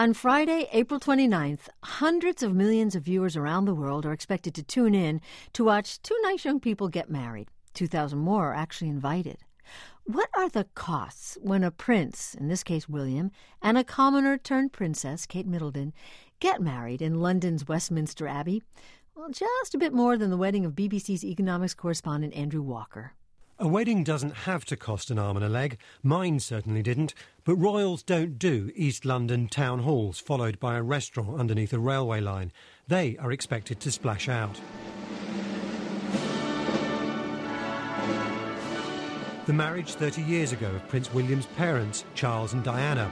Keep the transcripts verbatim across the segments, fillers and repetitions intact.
On Friday, April twenty-ninth, hundreds of millions of viewers around the world are expected to tune in to watch two nice young people get married. two thousand more are actually invited. What are the costs when a prince, in this case William, and a commoner turned princess, Kate Middleton, get married in London's Westminster Abbey? Well, just a bit more than the wedding of B B C's economics correspondent Andrew Walker. A wedding doesn't have to cost an arm and a leg. Mine certainly didn't. But royals don't do East London town halls followed by a restaurant underneath a railway line. They are expected to splash out. The marriage thirty years ago of Prince William's parents, Charles and Diana.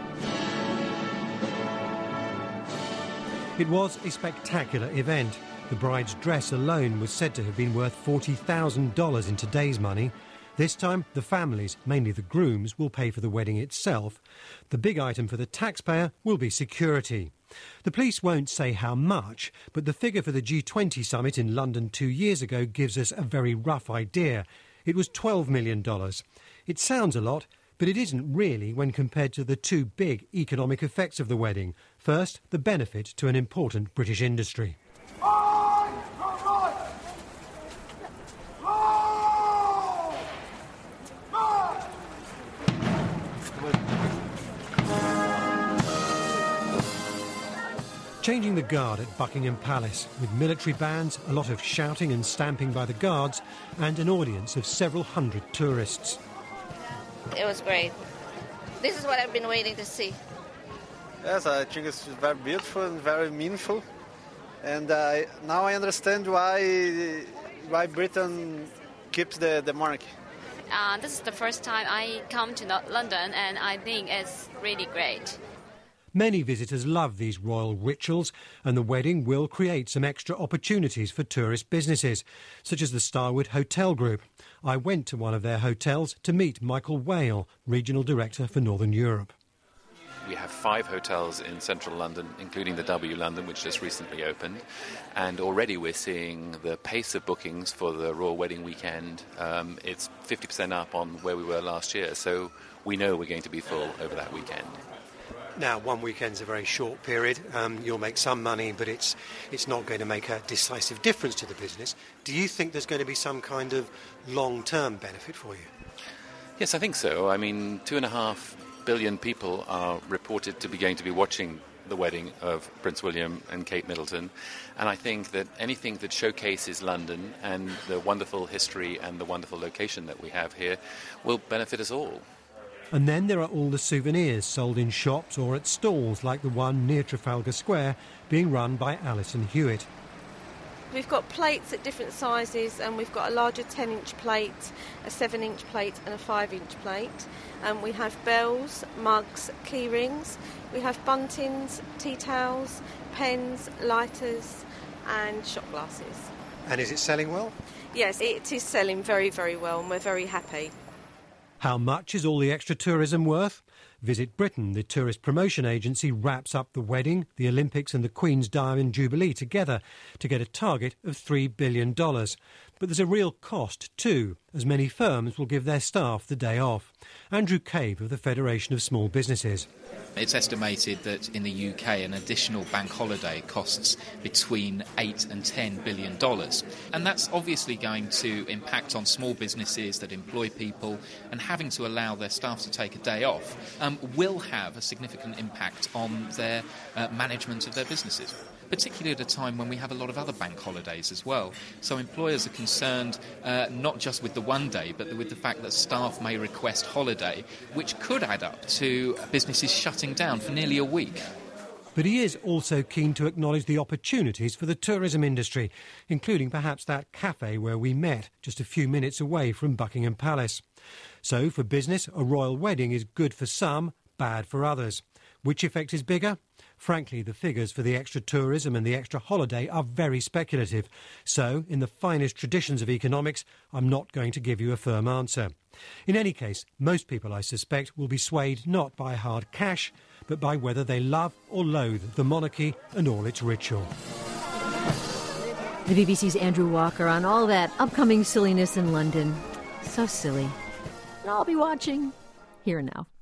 It was a spectacular event. The bride's dress alone was said to have been worth forty thousand dollars in today's money. This time, the families, mainly the grooms, will pay for the wedding itself. The big item for the taxpayer will be security. The police won't say how much, but the figure for the G twenty summit in London two years ago gives us a very rough idea. It was twelve million dollars. It sounds a lot, but it isn't really when compared to the two big economic effects of the wedding. First, the benefit to an important British industry. Changing the guard at Buckingham Palace, with military bands, a lot of shouting and stamping by the guards, and an audience of several hundred tourists. It was great. This is what I've been waiting to see. Yes, I think it's very beautiful and very meaningful. And uh, now I understand why why Britain keeps the, the monarchy. Uh, this is the first time I come to London, and I think it's really great. Many visitors love these royal rituals, and the wedding will create some extra opportunities for tourist businesses, such as the Starwood Hotel Group. I went to one of their hotels to meet Michael Whale, Regional Director for Northern Europe. We have five hotels in central London, including the W London, which just recently opened. And already we're seeing the pace of bookings for the Royal Wedding Weekend. Um, it's fifty percent up on where we were last year, so we know we're going to be full over that weekend. Now, one weekend's a very short period. Um, you'll make some money, but it's it's not going to make a decisive difference to the business. Do you think there's going to be some kind of long-term benefit for you? Yes, I think so. I mean, two and a half billion people are reported to be going to be watching the wedding of Prince William and Kate Middleton. And I think that anything that showcases London and the wonderful history and the wonderful location that we have here will benefit us all. And then there are all the souvenirs sold in shops or at stalls like the one near Trafalgar Square being run by Alison Hewitt. We've got plates at different sizes, and we've got a larger ten-inch plate, a seven-inch plate and a five-inch plate. And we have bells, mugs, key rings. We have buntings, tea towels, pens, lighters and shot glasses. And is it selling well? Yes, it is selling very, very well, and we're very happy. How much is all the extra tourism worth? Visit Britain, the tourist promotion agency, wraps up the wedding, the Olympics and the Queen's Diamond Jubilee together to get a target of three billion dollars. But there's a real cost too, as many firms will give their staff the day off. Andrew Cave of the Federation of Small Businesses. It's estimated that in the U K an additional bank holiday costs between eight and ten billion dollars. And that's obviously going to impact on small businesses that employ people, and having to allow their staff to take a day off um, will have a significant impact on their uh, management of their businesses, particularly at a time when we have a lot of other bank holidays as well. So employers are concerned uh, not just with the one day, but with the fact that staff may request holiday, which could add up to businesses shutting down for nearly a week. But he is also keen to acknowledge the opportunities for the tourism industry, including perhaps that cafe where we met, just a few minutes away from Buckingham Palace. So, for business, a royal wedding is good for some, bad for others. Which effect is bigger? Frankly, the figures for the extra tourism and the extra holiday are very speculative. So, in the finest traditions of economics, I'm not going to give you a firm answer. In any case, most people, I suspect, will be swayed not by hard cash, but by whether they love or loathe the monarchy and all its ritual. The B B C's Andrew Walker on all that upcoming silliness in London. So silly. And I'll be watching here and now.